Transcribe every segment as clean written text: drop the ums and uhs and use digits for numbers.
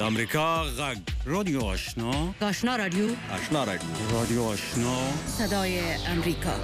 امریکا غږ رادیو آشنا آشنا رادیو رادیو آشنا صدای امریکا.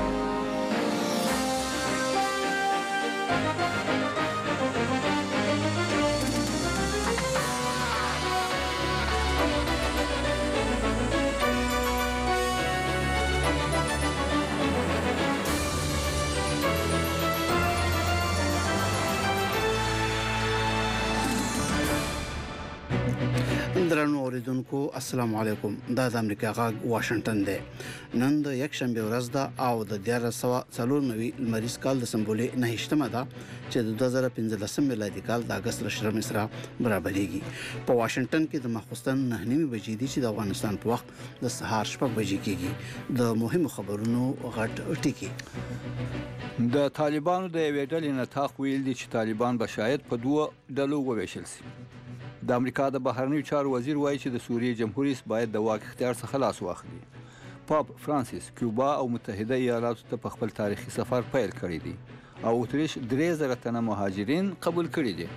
درنو اوریدونکو السلام علیکم. دا د امریکا غږ واشنگټن دی. نن د یک شنبه ورځ ده او د 1494 لمریز کال د سمبولې 9مه ده چې د 2015 میلادي کال د اگست 10 سره برابرېږي. په واشنگټن کې د ماخوستن 9:30 بجې دي چې د افغانستان په وخت د سهار 6 بجې کېږي. د مهمو خبرونو غټ ټکی. د طالبانو د یوې ډلې نتاق ویل دي چې طالبان به شاید په دوه ډلو وویشل شي. د امریکا د بهرنیو چارو وزیر وایي چې د سوریې جمهور رئیس باید د واک اختیار څخه خلاص واخلي. پاپ فرانسیس کیوبا او متحده ایالاتو ته په خپل تاریخي سفر پیل کړی دی او اتریش 3000 تنه مهاجرین قبول کړي دي.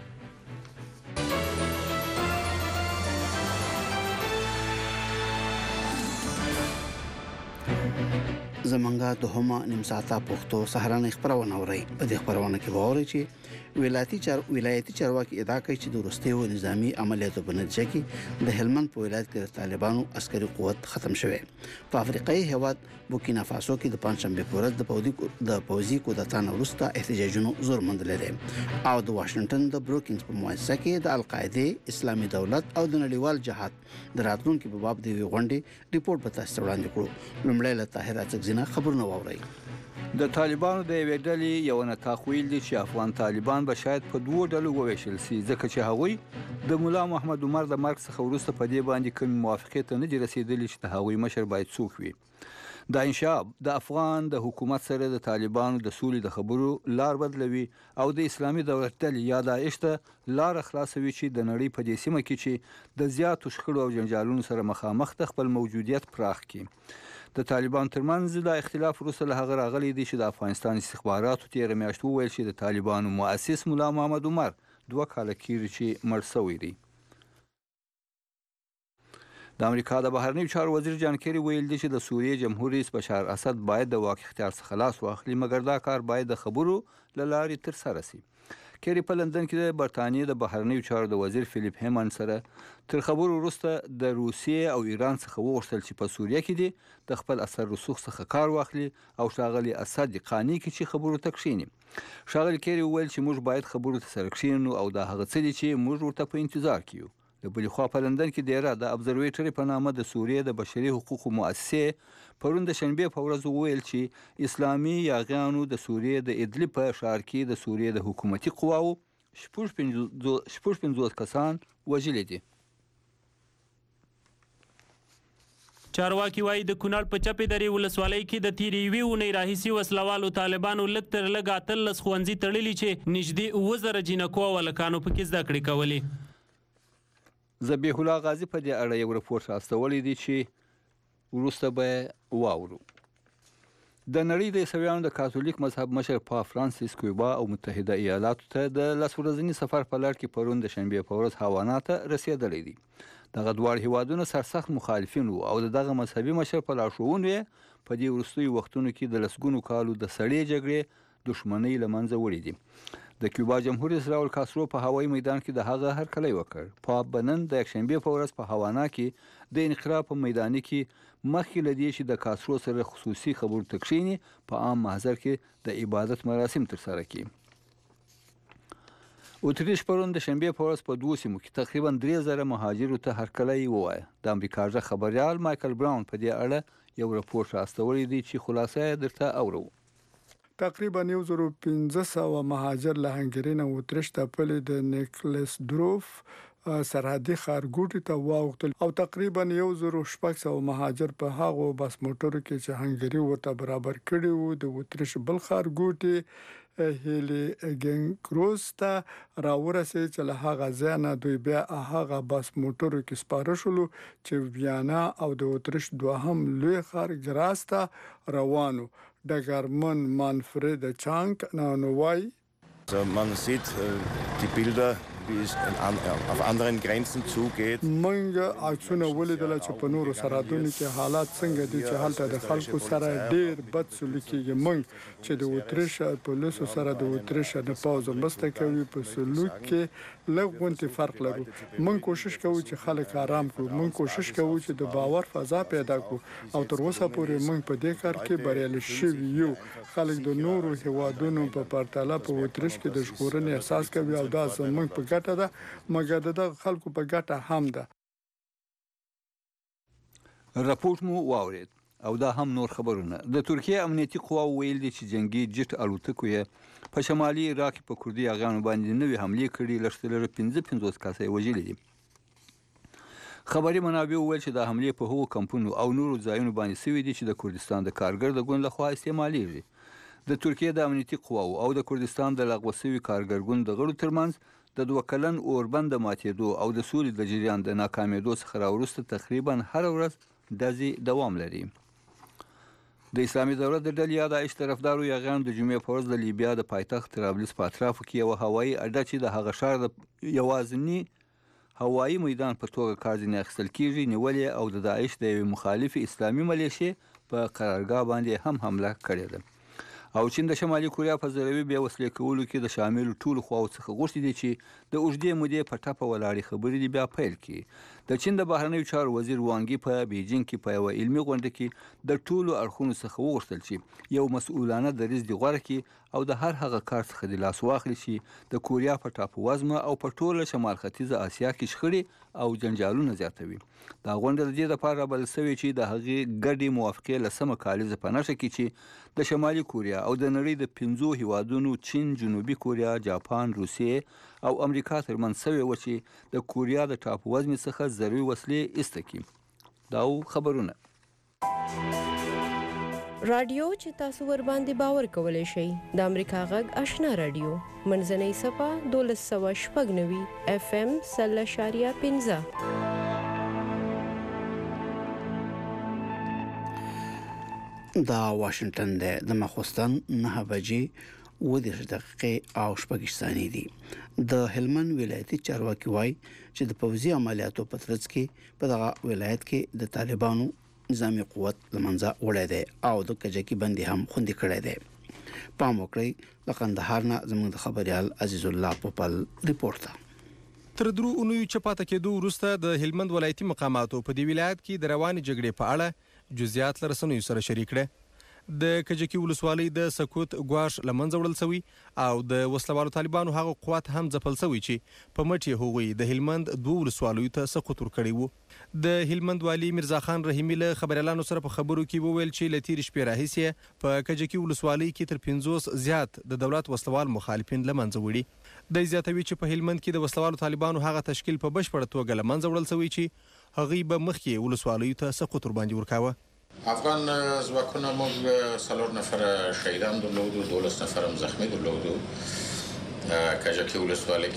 زمونږه د همه نیم ساعته پښتو سهارنۍ خبرونه اوري. په دې خبرونه کې ووري چې ولایتي چارواکي ادعا کوي چې د وروستیو نظامی عملیاتو په نتیجه کې د هلمند په ولایت کې د طالبانو عسکري قوت ختم شوی. په افریقایي هیواد بورکینا فاسو کې د پنځشنبه په ورځ د پوځي کودتا وروسته احتجاجونو زور موندلی دی او د واشنگټن د بروکینګز په مؤسسه کې د القاعده اسلامي دولت او د نړیوال جهاد د راتلونکو په باب د غونډې ریپورت په تاسو وړاندې کړو. لومړی له طاهر اڅکزینه خبرونه واورئ. د طالبانو د یوې ډلې یو نتاق ویل دي چې افغان طالبان به شاید په دوه ډلو وویشل شي ځکه چې هغوی د مولا محمد عمر د مرګ څخه وروسته په دې باندې کوم موافقت نه دي رسیدلي چې د هغوی مشر باید څوک وي. دا انشاب د افغان د حکومت سره د طالبانو د سولې د خبرو لار بدلوي او د اسلامي دولت ډلې یا داعش ته لار خلاصوي چې د نړۍ په دې سیمه کې چې د زیاتو شخړو او جنجالونو سره مخامخ د خپل موجودیت پراخ کړي. د طالبان ترمنځ د اختلاف وروسته له هغه راغلی دی چې د افغانستان استخباراتو تېره میاشت وویل چې د طالبانو مؤسس مولا محمد عمر 2 کاله کېږي چې مړ شوی دی. د امریکا د بهرنیو چارو وزیر جان کیری ویل دی چې د سوریې جمهور رئیس بشار اسد باید د واک اختیار څخه خلاص واخلي مګر دا کار باید د خبرو له لارې ترسره شي. کیری په لندن کې د برتانیې د بهرنیو چارو د وزیر فلیپ هیمن سره تر خبرو وروسته د روسیې او ایران څخه وغوښتل چې په سوریه کې دي د خپل اثر رسوخ څخه کار واخلي او ښاغلي اسد قانع کړي چې خبرو ته کښیني. ښاغلي کیری وویل چې موږ باید خبرو ته سره کښینو او دا هغه څه دي چې موږ ورته په انتظار کې یو. د بلې خوا په لندن کې دیره د ابزرویټري په نامه د سوریې د بشري حقوقو مؤسسې پرون د شنبې په ورځ وویل چې اسلامي یاغیانو د سوریې د ادلب په ښار کې د سوریې د حکومتي قواو 56 کسان وژلي دي. چارواکي وایي د کونړ په چپې درې ولسوالۍ کې د تېرې یوې اونۍ راهیسې وسلوالو طالبانو لږ تر لږه 13 ښوونځي تړلي چې نږدې 7,000 جینکو او هلکانو پکې زده کړې کولې. ذبیح الله غازي په دې اړه یو راپور راستولی دی چې وروسته به واورو. د نړۍ د عیسویانو د کاتولیک مذهب مشر پاپ فرانسیس کیوبا او متحده ایالاتو ته د 10 ورځني سفر په لړ کې پرون د شنبې په ورځ هاوانا ته رسېدلی دی. دغه دواړه هیوادونه سرسخت مخالفین وو او دغه مذهبي مشر په لارښوونو یې په دې وروستیو وختونو کې د لسګونو کالو د سړې جګړې دښمنۍ له منځه وړي دي. د کیوبا جمهور رئیس راول کاسترو په هوایي میدان کې د هغه هرکلی وکړ. پاپ بنن د یکشنبې په ورځ په هاوانا کې د انقلاب په میدان کې مخکې له دې چې د کاسترو سره خصوصي خبرو ته کښیني په عام محضر کې د عبادت مراسم ترسره کړي. اتریش پرون د شنبې په ورځ په 2 سیمو کې تقریبا 3000 مهاجرو ته هرکلی ووایه. د امریکا ژغ خبریال مایکل براون په دې اړه یو راپور راستولی دی چې خلاصه یې درته اورو. تقریبا 1500 مهاجر له هنګري نه اتریش ته پلي د نیکلس دروف سرحدي ښارګوټي ته واوښتل او تقریبا 1600 مهاجر په هغو بس موټرو کې چې هنګري ورته برابر کړي وو د اتریش بل ښارګوټي هیلی ګنکروس ته راورسېد چې له هغه ځای نه دوی بیا هغه بس موټرو کې سپاره شولو چې ویانا او د اتریش دوهم لوی ښار ګراس ته روانو. ډګرمن مانفرید چانک نو وای Man sieht die Bilder wie es auf anderen Grenzen zugeht. موږ عکسونه ولیدل چې په نورو سرحدونو کې حالات څنګه دي چې هلته د خلکو سره ډېر بد سلوک کیږي. موږ چې د اتریش پولیسو سره د اتریش د پوځ مرسته کوي په سلوک کې لږ غونډې فرق لرو. موږ کوشش کوو چې خلک آرام کړو. موږ کوشش کوو چې د باور فضا پیدا کړو او تر اوسه پورې موږ په دې کار کې بریالي شوي یو. خلک د نورو هیوادونو په پرتله په اتریش کې د ژغورنې احساس کوي او دا زموږ په ګټه ده، مګر د خلکو په ګټه هم ده. راپورټ مو واورید او دا هم نور خبرونه. د ترکیه امنیتي قواو ویل دي چې جنگي جټ الوتکو یې په شمالي عراق په کردي اغانو باندې نوې حملې کړي. لږترلره 55 کسه یې وژلي دي. خبري منابع ویل چې د حملې په هغو کمپونو او نورو ځایونو باندې سوي دي چې د کردستان د کارګر د ګوند لخوا استعمالېږي. د ترکیه د امنیتي قواو او د کردستان د لغوه شوي کارګر ګوند د غړو ترمنځ د 2 کلن اوربند د ماتېدو او د سولې د جریان د ناکامېدو څخه راوروسته تقریبا هر ورځ داسې دوام لري. د اسلامي دولت د ډلې یا داعش طرفدارو یاغیانو د جمعې په ورځ د لیبیا د پایتخت طرابلس په اطرافو کې یوه هوایي اډه چې د هغه ښار د یوازیني هوایي میدان په توګه کار ځینې اخیستل کېږي نیولې او د داعش د یوې مخالفې اسلامي ملیشې په قرارګاه باندې هم حمله کړې ده. او چین د شمالي کوریا په ضروي بیا وسلې کولو کې د شاملو ټولو خواو څخه غوښتي دي چې د اوږدې مودې په ټپه ولاړې خبرې دي بیا پیل کړي. د چین د بهرنیو چارو وزیر وانګي په بیجینګ کې په یوه علمي غونډه کې د ټولو اړخونو څخه وغوښتل چې یو مسؤلانه دریځ دې غوره کړي او د هر هغه کار څخه د لاس واخلي چې د کوریا په ټاپووزمه او په ټوله شمال ختیځه اسیا کې شخړې او جنجالونه زیاتوي. دا غونډه د دې لپاره رابلل شوې چې د هغې ګډې موافقې له سمه کالیزه په نښه کړي چې د شمالي کوریا او د نړۍ د 5 هیوادونو چین، جنوبي کوریا، جاپان، روسیې او امریکا ترمنځ شوې وه چې د کوریا د ټاپووزمې څخه ضروري وسلې ایسته کړي. دا خبرونه رادیو چې تاسو ور باندې باور کولای شئ د امریکا غږ آشنا رادیو منځنۍ صفه 1290 FM 0.5. دا واشنگټن دی. د ماخوستن 9 بجې 10 دقیقې او 6 ثانیې دي. د هلمند ولایتي چارواکي وایي چې د پوځي عملیاتو په ترڅ کې په دغه ولایت کې د طالبانو نظامی قوت لمنځه وړی دی او د کجکي بندي هم خوندي کړی دی. پام وکړئ. د قندهار نه زموږ د خبريال عزیز الله پوپل ریپورت ده. تر درو اونیو چپاته کېدو وروسته د هلمند ولایتي مقاماتو په دې ولایت کې د رواني جګړې په اړه جزئیات لرسنوي سره شریک کړي. د کجکی ولسوالۍ د سکوت ګواش لمنځه وړل شوی او د وسلوالو طالبانو هغه قوت هم ځپل شوی چې په مټي هغوی د هلمند 2 ولسوالیو ته سقوط ور کړی وو. د هلمند والی مرزا خان رحیمی له خبريالانو سره په خبرو کې وویل چې لتیر شپې راهیسه په کجکی ولسوالۍ کې تر 50 زیات د دولت وسلوال مخالفین لمنځه وړي. د زیاتوي چې په هلمند کې د وسلوالو طالبانو هغه تشکیل په بشپړه توګه لمنځه وړل شوی چې هغوی به مخکې ولسوالیو ته سقوط ور باندې ورکاوه. افغان ځواکونه موږ 4 نفر شهیدان درلودو، 12 نفر هم زخمی درلودو. کجکی ولسوالۍ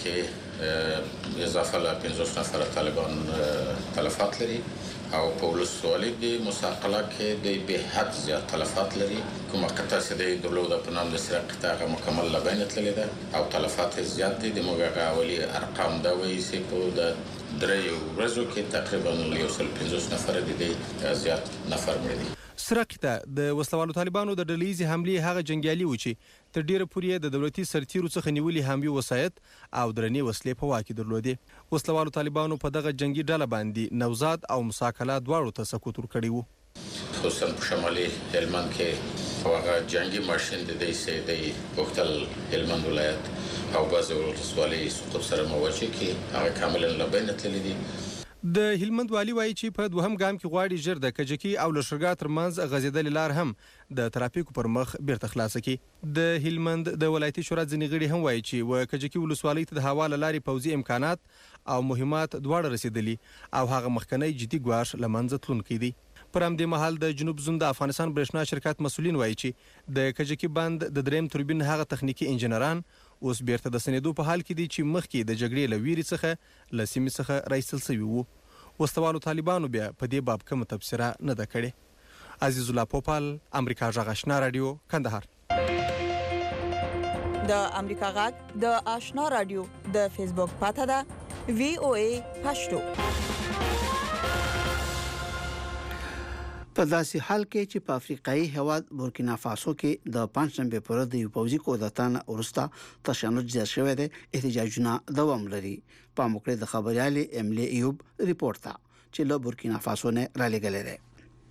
کې اضافه له 50 نفر طالبان تلفات لري او په ولسوالۍ د مساقله کې د به حد زیات تلفات لري. کومه قطعه چې د درلوده په نام د سره قطعه مکمل لبین تللی ده او تلفات زیات دي. د موږ اولی ارقام دا وایي چې په د درې ورځو کې تقریبا 150 نفر دي زیات نفر مړ دي. سرقته د وسلوالو طالبانو د ډلېزي حملې هغه جنگیالي و چې تر ډیره پورې د دولتي سرتیرو څخه نیولې حامي وسایت او درنې وسلې په واکې درلودې. وسلوالو طالبانو په دغه جنگي ډله باندې نوزاد او مساکله دواړو ته سقوط ور کړی وو. خصوصا په شمالي هلمند کې هغه جنگي ماشين د دې سي د وختل هلمند ولایت او بعض ولسوالۍ سقوط سره مواجه کې هغه کاملا لبین تللی دي. د هلمند والی وایي چې په دوهم ګام کې غواړي ژر د کجکی او لشرګا ترمنځ غځېدلې لار هم د ترافیکو پر مخ بیرته خلاصه کړي. د هلمند د ولایتي شورا ځینې غړي هم وایي چې و کجکی ولسوالۍ ته د حواله لارې پوځي امکانات او مهمات دواړه رسیدلي او هغه مخکنی جدي ګواښ لمنځه تلونکی دی. پر همدې مهال د جنوب زون د افغانستان برېښنا شرکت مسولین وایي چې د کجکی بند د دریم توربین هغه تخنیکی انجنیران اوس بیرته د سنیدو په حال کې دي چې مخکې د جګړې له ویرې څخه له سیمې څخه راایستل شوي وو. وسلوالو طالبانو بیا په دې باب کومه تبصره نه ده کړې. عزیز الله پوپل، امریکا غږ آشنا رادیو، کندهار. د امریکا غږ د آشنا رادیو د فیسبوک پاڼه ده VOA پښتو. په داسې حال کې چې په افریقایي هیواد بورکینا فاسو کې د پنځشنبه پر ورځ د پوځي کودتان ورسته تشنج زیات شوی دی، احتجاجونه دوام لري. په موکړه د خبريالي املی ایوب ریپورت تا چې له بورکینا فاسو نه را لګلې ده.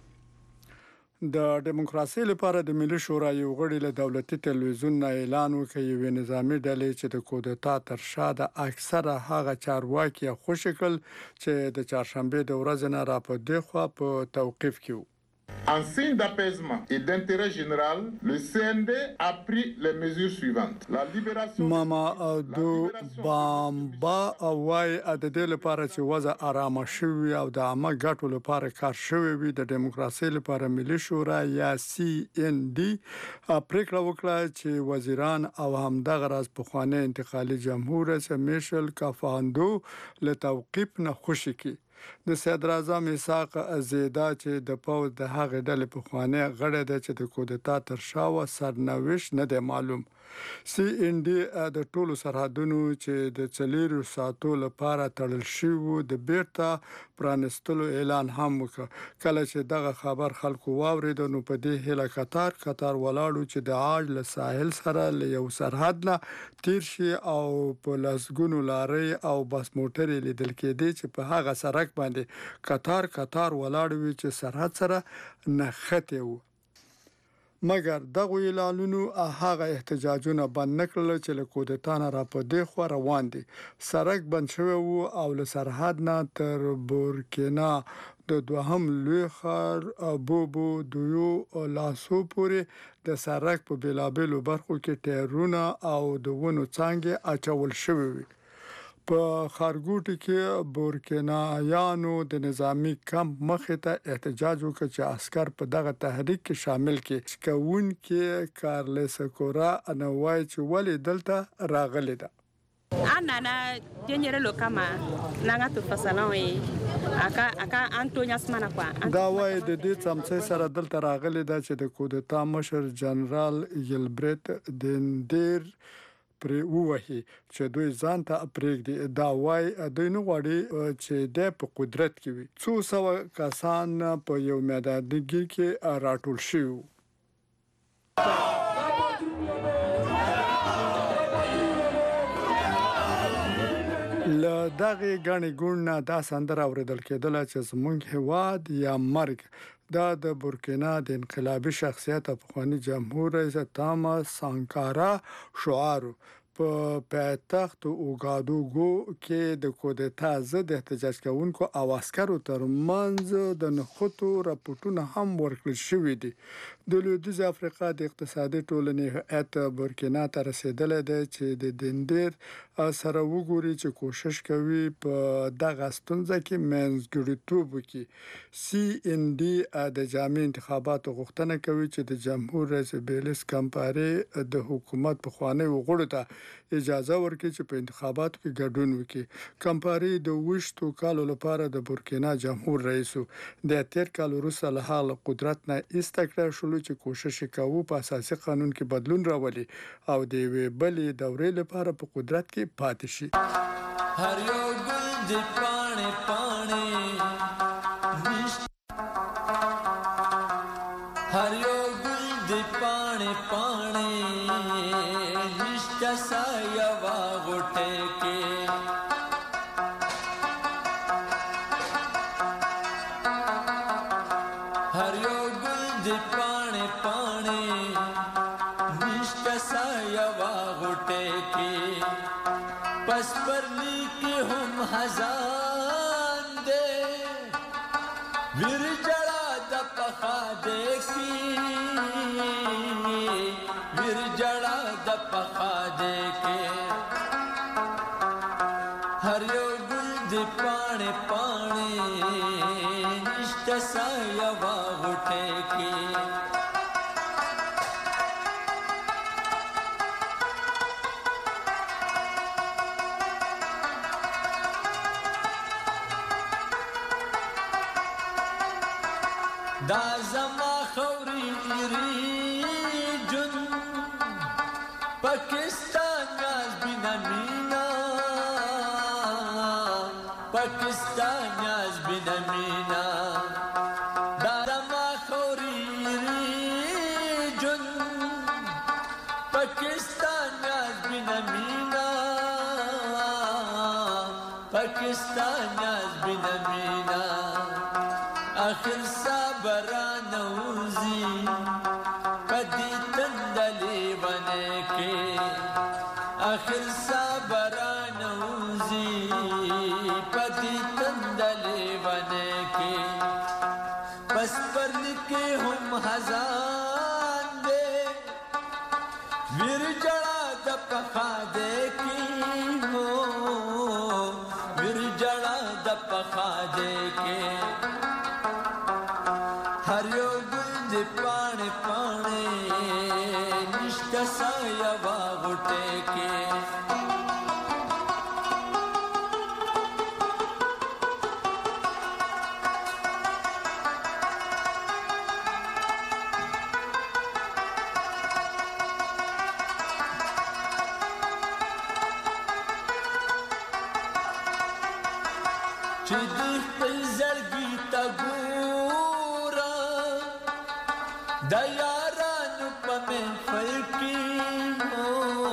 د دیموکراسي لپاره د ملي شورا یو غړي له دولتي تلویزیون نه اعلان وکړ یو نظامی ډلې چې د کودتا تر شا د اکثره هغه چارواکي خوشی کړل چې د چهارشنبه د ورځې نه را په دغه په توقيف کې وو. En signe d'apaisement et d'intérêt général, le CND a pris les mesures suivantes. La libération ماما دو بامبا وای د دې لپاره چې وضع آرامه شوي او د عامه ګټو لپاره کار شوی وي د دیموکراسي لپاره ملي شورا یا CND پریکړه وکړه چې وزیران او همدغه راز پخوانی انتقالي جمهور رئیس میشل کافاندو له توقيف نه خوشی کی. د صدر اعظم اسحاق زیدا چې د پوز د هغه ډلې په خوانه غړې ده چې د کودتا تر شا و سرنوشت نه دی معلوم. CND د ټولو سرحدونو چې د چلیرو ساتو لپاره تړل شوی د بیرته پرانستلو اعلان هم وکړ. کله چې دغه خبر خلکو واورید نو په دې هله قطار ولاړو چې د عاج له ساحل سره له یو سرحد نه تیر شي او په لاسګونو لارې او بس موټرې لیدل کېدې چې په هغه سړک باندې قطار ولاړ وي چې سرحد سره نښته وو. مګر دغه اعلانونو هغه احتجاجونه بند نکړل چې له کودتا نه را په دې خو روان دي. سړک بند شوی وو او له سرحد نه تر بورکینا د دوهم لوی ښار بوبو دویو لاسو پورې د سړک په بلابلو برخو کې ټایرونه او د ونو څانګې اچول شوی وي. په خارګوټي کې بورکینایانو د نظامی کمپ مخې ته احتجاج وکړ چې عسكر په دغه تحریک کې شامل کړي. کون کې کارلس کورا انوای چې ولې دلته راغلی ده. Anana tenyerelo kama nanga tu fasalon aka Antonio Asmana kwa دا وای د دې څمڅې سره دلته راغلی ده چې د کودتا مشر جنرال یلبرت دندیر پر ووهي چې دوی ځان ته پرېږدي. دا وای دوی نه غواړي چې د په قدرت کې وي. 200 کسان په یو میدانګي کې راټول شوي. له دغه غني ګوند دا سندره اوریدل کېدل چې زمونږ هواد یا مرګ. دا د بورکینا د انقلابي شخصیت افغاني جمهور رئیس تاماس سانکارا شعار په پایتخت اوګادوګو کې د کودتا ضد احتجاج کوونکو او عسکرو ترمنځ د نخودو راپورټونه هم ورکړل شوې دي. د لویدیځ افریقا د اقتصادي ټولنې هیئت بورکینا ته رسیدلې ده چې د دندیر سره وګوري چې کوشش کوي په دغه ستونزه کې منځګړیتوب وکړي. CND د جامع انتخاباتو غوښتنه کوي چې د جمهور رئیس بیلیس کمپاري د حکومت په خوانه وغوړه ته اجازه ورکړي چې په انتخاباتو کې ګډون وکړي. کمپاري د 20 کالو لپاره د بورکینا جمهور رئیس د 13 کال وروسته له حال قدرت نه استقرار شول چې کوشش کوي په اساسي قانون کې بدلون راولي او د وی بلې دورې لپاره په قدرت کې پاتې شي. هر یو ګل د پاڼې هر یو ګل د پاڼې نشته سایه واغټه کې هر یو ګل د پاڼې نشته سایه واغټه کې پس پرلی کې هم خزان دے ویر جڑا د پخا دے کی ویر جڑا د پخا دے کے ہر یو گل دی پانے پانے نشت سایہ واغٹے کی دا زما خوري ری جن Pakistan has been a mina, Pakistan has been a mina. Darama khori region, Pakistan has been a mina, Pakistan has been a mina. Akhir sabaran uzi, padi tandali baneke. Akhir sabaran uzi, padi tandali baneke. Bas par ke hum hazan de, vir jala da pakha deki ho, vir jala da pakha deki. Har yo gund paane paane, nishta saya vaagute ke. Chidih pizargi tagura, dayaran pame falki ho,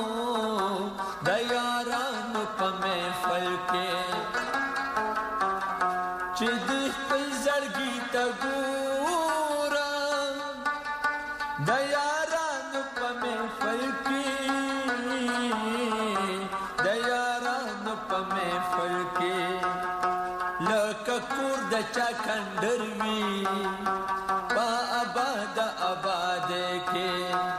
dayaran pame falke. Chidih pizargi tagura, dayaran pame falki, dayaran pame falke. Lakakur da chakandarvi, pa abada abade ke.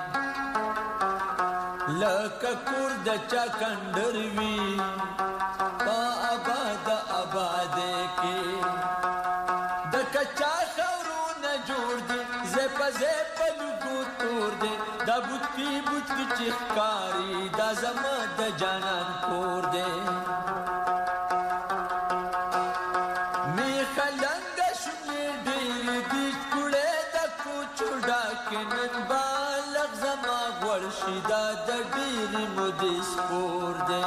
Lakakur da chakandarvi, pa abada abade ke. Da kacha khauru na jodi, zepa zepa lugu turde. Da butki butki chikhkari, da zama da janan kurde. Kenan balag zama warshida da diri mudis purde.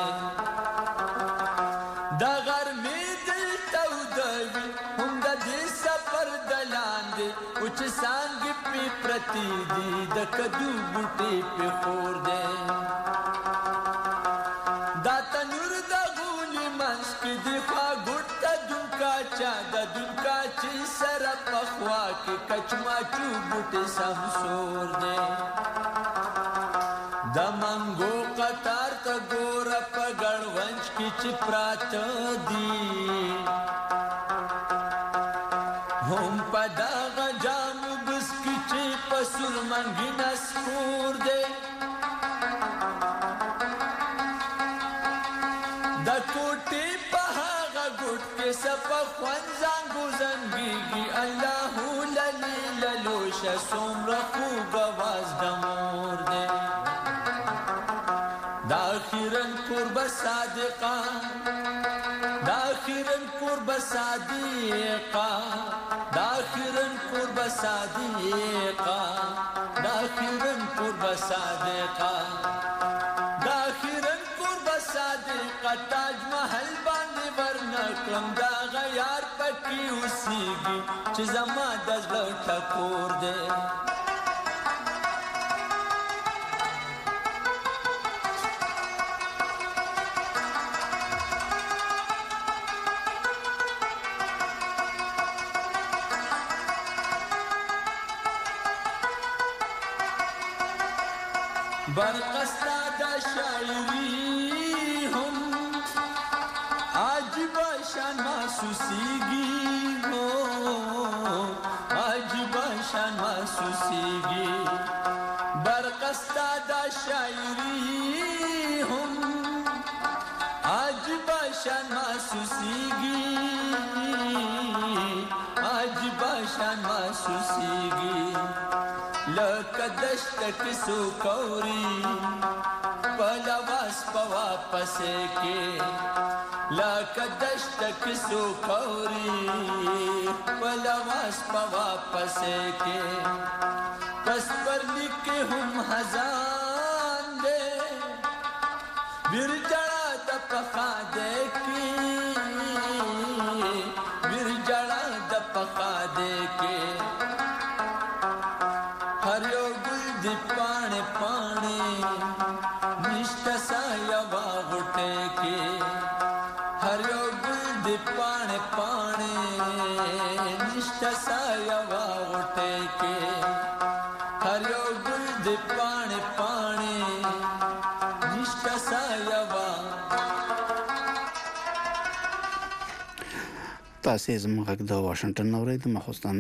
Da garmi dil taudavi, hum da disa pardalande, uch sangi pi pratidi da kadu buti pe khurde. Da tanur da guli manski difa gutta dunka cha da dunka chi sara pakhwa ke kachma chu buti samsur de. Da mango qatar ta gora pagalvanch ki chiprat di. Hum pada gajam biski chi pasur mangina spur de. Da koti pahaga gut ke sapa khwanzangu zangigi Allahu lali lalosha somra khuga vaz damur de. Dakhiran kurba sadiqa, dakhiran kurba sadiqa, dakhiran kurba sadiqa, dakhiran kurba sadiqa. Dakhiran kurba sadiqa Taj Mahal bandi varna kram da ghayar paki usigi chi zama dazla thakur de. Barqasta da shairi hum aaj bashan mahsusigi ho, aaj bashan mahsusigi. Barqasta da shairi hum aaj bashan mahsusigi, aaj bashan mahsusigi. Lakadash kisu kauri palawas pawapase ke. Lakadash kisu kauri palawas pawapase ke. Pas par like hum hazan de, ورجړه د پخا دې کې ورجړه د پخا دې کې هر یو ګل دې پاڼې پاڼې نشته سایوا غټه کې هر یو ګل دې پاڼې پاڼې نشته سایوا غټه کې هر یو ګل دې پاڼې پاڼې نشته سایوا. تاسې زموږ غږ د واشنگټن اورئ د ماخوستن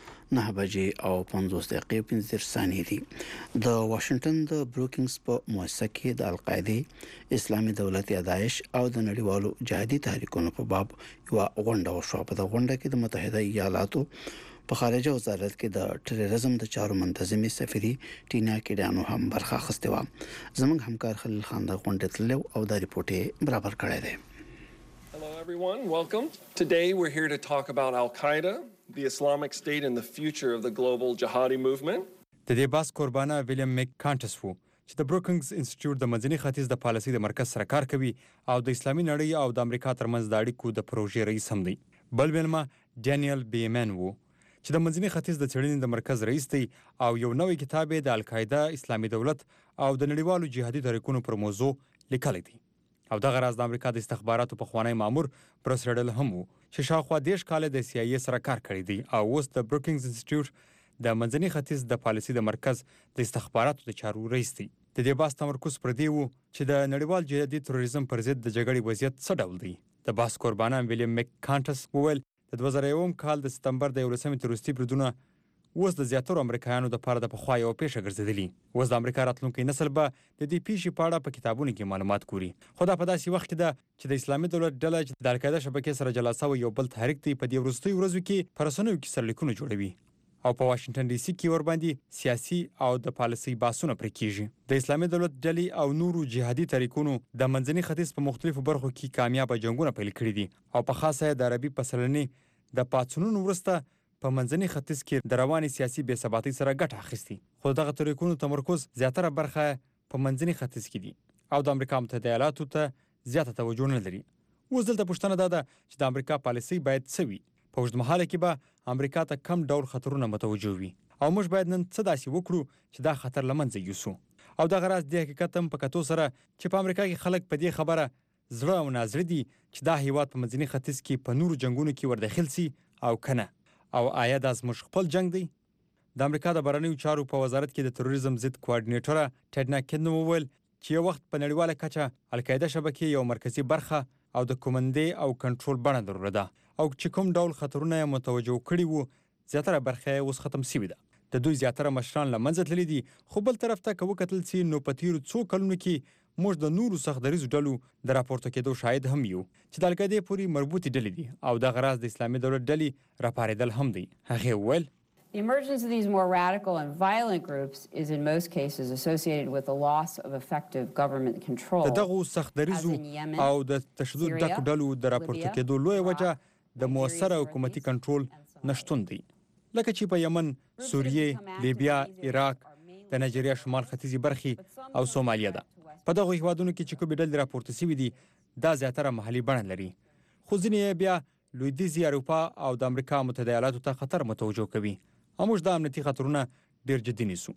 9 بجې او 50 دقیقې 15 ثانیې دي. د واشنگټن د بروکینګز په مؤسسه کې د القاعده اسلامي دولت یا داعش او د نړیوالو جهادي تحریکونو په باب یو غونډه وشوه. په غونډه کې د متحده ایالاتو په خارجه وزارت کې د ټیرریزم د چارو منتظمې سفیري ټینا کیډانو هم برخه اخیسته و. زموږ همکار خلیل خان د غونډې تلو او د ریپورت برابر کړی دی. Hello everyone, welcome. Today we're here to talk about Al-Qaeda, the Islamic State and the future of the global jihadi movement. د دې باس قربانه ویلیام میک کانټس وو چې د بروکینګز انسټیټیوټ د منځني ختیځ د پالیسي د مرکز سره کار کوي او د اسلامي نړۍ او د امریکا ترمنځ د اړیکو د پروژې رئیس هم دی. بل ویلما ډانیل بیمن وو چې د منځني ختیځ د څېړنې د مرکز رئیس دی او یو نوې کتاب د القاعده اسلامي دولت او د نړیوالو جهادي تحریکونو پر موضوع لیکلی دی. او دغه راز د امریکا د استخباراتو پخوانی مامور بروس ریډل هم وو چې شاوخوا 10 کال د سی آی ای سره کار کړی دی او اوس د بروکینګز انسټیټیوټ د منځني ختیځ د پالیسي د مرکز د استخباراتو د چارو رئیس دی. د دې باس تمرکز پر دی وو چې د نړیوال جهادي تروریزم پر ضد د جګړې وضعیت څه ډول دی. د باس قربانان ویلیام میک کانټس وویل د 2001 کال د سپتمبر د 11 تروریستي بریدونه اوس د زیاترو امریکایانو د پاره د پخوا یو پیښه ګرځېدلي. اوس د امریکا راتلونکي نسل به د دې پیښې په اړه په کتابونو کې معلومات ګوري. خو دا په داسې وخت کې ده چې د اسلامي دولت ډله چې د القاعده شبکې سره جلا شوی یو بل تحریک دی په دې وروستیو ورځو کې په رسنیو کې سرلیکونه جوړوي او په واشنگټن ډي سي کې ورباندې سیاسي او د پالیسي بحثونه پرې کیږي. د اسلامي دولت ډلې او نورو جهادي تحریکونو د منځني ختیځ په مختلفو برخو کې کامیاب جنگونه پیل کړي دي او په خاصه د عربي پسرلنې د پاتونونو وروسته په منځني ختیځ کې د رواني سیاسي بې ثباتۍ سره ګټه اخیستي. خو دغه تحریکونو تمرکز زیاتره برخه په منځني ختیځ کې دي او د امریکا متحده ایالاتو ته زیاته توجه نه لري. اوس دلته پوښتنه ده چې د امریکا پالیسي باید څه وي. په اوږدمهاله کې به امریکا ته کم ډول خطرونه متوجه وي او موږ باید نن څه داسې وکړو چې دا خطر له منځه یوسو. او دغه راز د حقیقت هم په کتو سره چې په امریکا کې خلک په دې خبره زړه او نازړه دي چې دا هیواد په منځني ختیځ کې په نورو جنگونو کې ورداخل سي او کنه. او آیا دا زموږ خپل جنگ دی؟ د امریکا د بهرنیو چارو په وزارت کې د تروریزم ضد کوارډینیټره ټیډنا کیډن وویل چې یو وخت په نړیواله کچه القاعده شبکې یو مرکزی برخه او د کومندې او کنټرول بڼه درلوده او چې کوم ډول خطرونه متوجه کړي وو زیاتره برخه اوس ختم شوې ده. د دوی زیاتره مشران له منځه تللي دي. خو بل طرف ته که وکتل سي نو په تیرو څو کلونو کې موږ د نورو سختدریزو ډلو د راپورته کېدو شاهد هم یو چې د القاعدې پورې مربوطې ډلې دي او دغه راز د اسلامي دولت ډلې راپارېدل هم دی. هغې وویل The emergence of these more radical and violent groups is in most cases associated with the loss of effective government control. دغه سختدریزو او د تشدد ډکو ډلو د راپورته کېدو لویه وجه د مؤثره حکومتي کنټرول نشتون دی. لکه چې په یمن، سوریې، لیبیا، عراق، د نایجیریا شمال ختیځي برخې او سومالیا ده. په دغه هیوادونو کې چې کومې ډلې راپورته شوي دي دا زیاتره محلي بڼه لري. خو ځینې بیا لویدیځي اروپا او د امریکا متحده ایالاتو ته خطر متوجه کوي او موږ د امنیتي خطرونه ډېر جدي نیسو.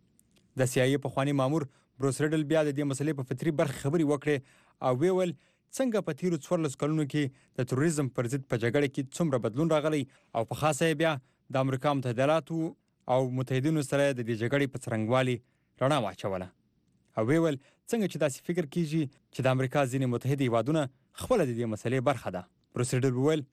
د سی آی ای پخوانی مامور بروس ریډل بیا د دې مسلې په فطري برخه خبرې وکړې او ویل څنګه په تیرو 14 کلونو کې د تروریزم پر ضد په جګړه کې څومره بدلون راغلی او په خاصه بیا د امریکا متحده ایالاتو او متحدینو سره د دې جګړې په څرنګوالي رڼا واچوله او ویل څنګه چې داسې فکر کیږي چې د امریکا ځینې متحده هیوادونه خپل د دې مسلې برخه ده. بروس ریډل ویل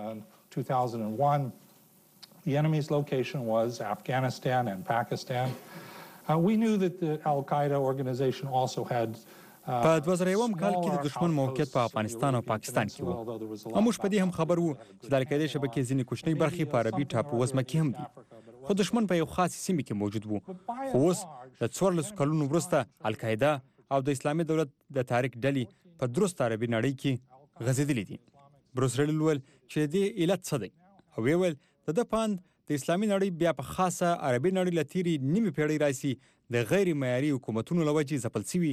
2001 the enemy's location was Afghanistan and Pakistan. We knew that the Al-Qaeda organization also had په 2001 کال کې د دشمن موقعیت په افغانستان او پاکستان کې وو. موږ په دې هم خبر وو چې د القاعده شبکې ځینې کوچنۍ برخې په عربي ټاپووزمه کې هم دي. خو دشمن په یو خاص سیمه کې موجود وو. خو اوس د 14 کلونو وروسته القاعده او د اسلامي دولت د تحریک ډلې په درست عربي نړۍ کې غځېدلې دي. بروس ریډل وویل چې دې علت څه دی او ویل د پاند د اسلامي نړۍ بیا په خاصه عربي نړۍ لتیری نیمه پیړۍ راسي د غیر معیاري حکومتونو لوجې ځپل شوي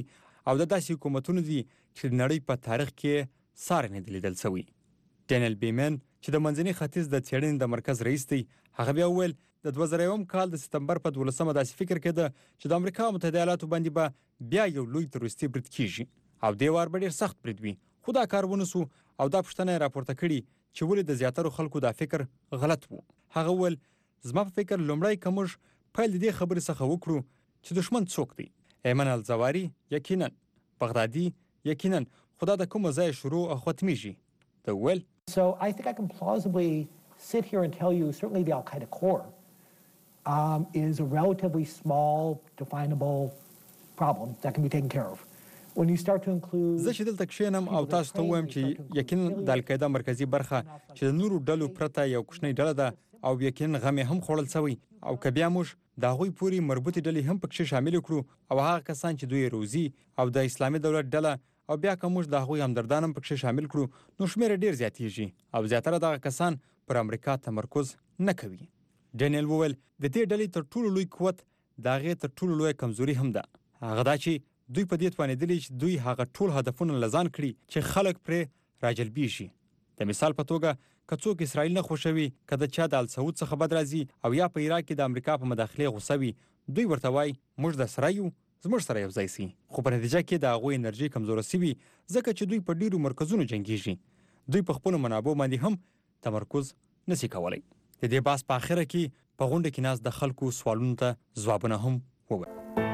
او د داسې حکومتونو دي چې د نړۍ په تاریخ کې ساری نه دی لیدل شوی. ډینیل بیمن چې د منځني ختیځ د څېړنې د مرکز رئیس دی، هغه بیا وویل د 2001 کال د سپتمبر په 12مه داسې فکر کېده چې د امریکا متحده ایالاتو باندې به بیا یو لوی تروریستي برید کیږي او دې وار به ډېر سخت برید وي، خو دا کار ونه سو او دا پوښتنه یې راپورته کړې چې ولې د زیاترو خلکو دا فکر غلط و. هغه وویل زما په فکر لومړی که موږ پیل د دې خبرې څخه وکړو چې دښمن څوک دی. ایمن الزواري یقینا، بغدادي یقینا، خو دا د کومه ځایه شروع او ختمیږي. ده وویل So I think I can plausibly sit here and tell you certainly the Al-Qaeda core is a relatively small, definable problem that can be taken care of. When you start to include زه چې دلته کښېنم او تاسو ته ووایم چې یقینا د القاعده مرکزي برخه چې د نورو ډلو پرته یو کوچنۍ ډله ده او یقینا غم هم خوړل شوی او که بیا موږ د هغوی پورې مربوطې ډلې هم پکښې شامل کړو او هغه کسان چې دوی روزي او د اسلامي دولت ډله او بیا که موږ د هغوی همدردان هم پکښې شامل کړو نو شمېره ډېر زیاتېږي او زیاتره دغه کسان پر امریکا تمرکز نه کوي. ډینیل وویل د دې ډلې تر ټولو لوی قوت د هغې تر ټولو لویه کمزوري هم ده، هغه دا چې دوی په دې توانېدلي چې دوی هغه ټول هدفونه له ځان کړي چې خلک پرې راجلبېږي. د مثال په توګه که څوک اسرائیل نه خوښوي، که د چا د السعود څخه بد راځي او یا په عراق کې د امریکا په مداخلې غوسه وي، دوی ورته وایي موږ د سره یو، زموږ سره یو ځای سي. خو په نتیجه کې د هغوی انرژي کمزوره سوي ځکه چې دوی په ډیرو مرکزونو جنګیږي. دوی په خپلو منابعو باندې هم تمرکز نشي کولی. د دې بحث په اخره کې په غونډه کې ناست د خلکو سوالونو ته ځوابونه هم وویل.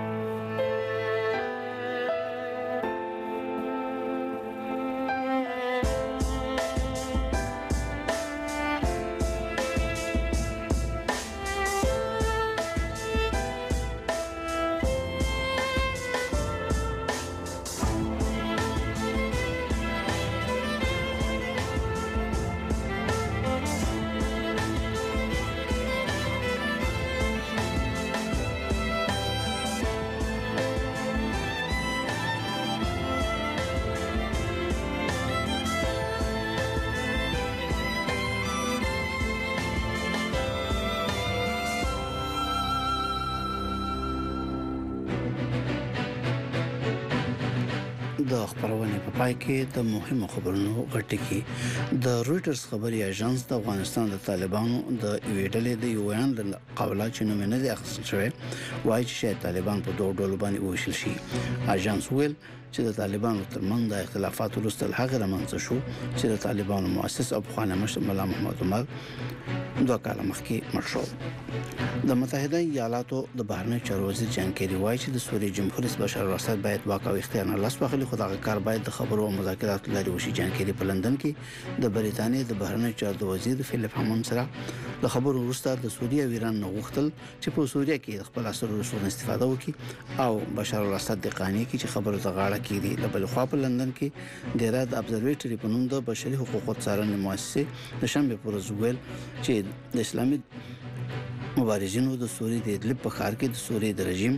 د خبرونې په پای کې د مهمو خبرونو غټکی د رويټرز خبري اژانس د افغانستان د طالبانو د یوې ډلې د یوان د قولا چې نوم نه دی اخیستل شوی وایي چې طالبان په دوه ډولو باندې وویشل شي. اژانس ویل چې د طالبانو ترمنځ د اختلافات وروسته هغه رامنځته شو چې د طالبانو مؤسس او پخوانی مشر ملا محمد عمر 2 کال مخکې مړ شو. د متحده ایالاتو د بهرنی چارو وزیر جان کیری وایي چې د سوریې جمهور رئیس بشار الاسد باید واک او اختیار نه لاس واخلي، خو دغه کار باید د خبرو او مذاکراتو لارې وشي. جان کیری په لندن کې د بریتانیا د بهرنی چارو وزیر فلیپ هامون سره د خبرو وروسته د سوریې او ایران نه غوښتل چې په سوریې کې خپل اثر رسونه استفاده وکړي او بشار الاسد د قانې کې چې خبرو ته غاړه کړي. له بل خوا په لندن کې د راد ابزرویټری په نوم د بشري حقوقو څارنې مؤسسه د شنبه پر ورځ ویل چې د اسلامي مبارزینو د سوریې د ادلب په ښار کې د سوریې د رژیم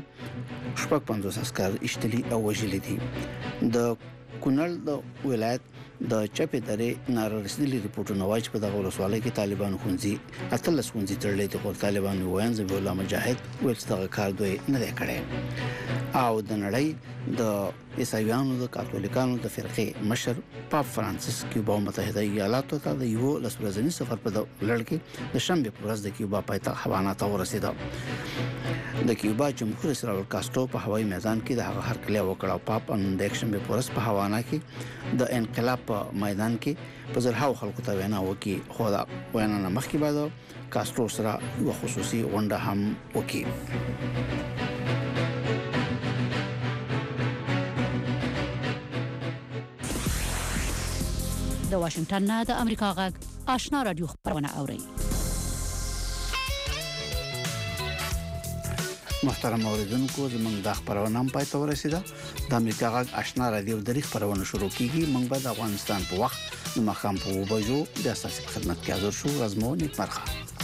50 عسكر اشتلي او وژلي دي. د کونړ د ولایت د چپې درې نارسیدلي ریپورتونه وايي چې په دغه ولسوالۍ کې طالبانو خونځي اتلس خونځي تړلې دي، خو طالبانو وایي ذبیح الله مجاهد ویل چې دغه کار دوی نه دی کړی. او د نړۍ د عیسایانو د کاتولیکانو د فرقې مشر پاپ فرانسیس کیوبا متحده ایالاتو ته د یو لسورځنی سفر په لړ کې د شنبه په ورځ د کیوبا پایتخت هاوانا ته ورسېد. د کیوبا جمهور رئیس راول کاسترو په هوایي میدان کې د هغه هرکلی وکړ. پاپ نن د شنبه په ورځ په هاوانا کې د انقلاب په میدان کې په زرهاو خلکو ته وینا وکړي، خو دا وینا نه مخکې بعد کاسترو سره یو خصوصي غونډه هم وکړي. د واشنگټن نه د امریکا غږ آشنا رادیو خبرونه اوري. محترم اوریدونکو زموږ د خبرونه هم پای ته ورسیده. د امریکا غږ آشنا رادیو د خبرونه شروع کیږي. موږ به د افغانستان په وخت د مخام په 2 بجو د اساسي خدمت کې حاضر شو. رزمو نیک مرخه.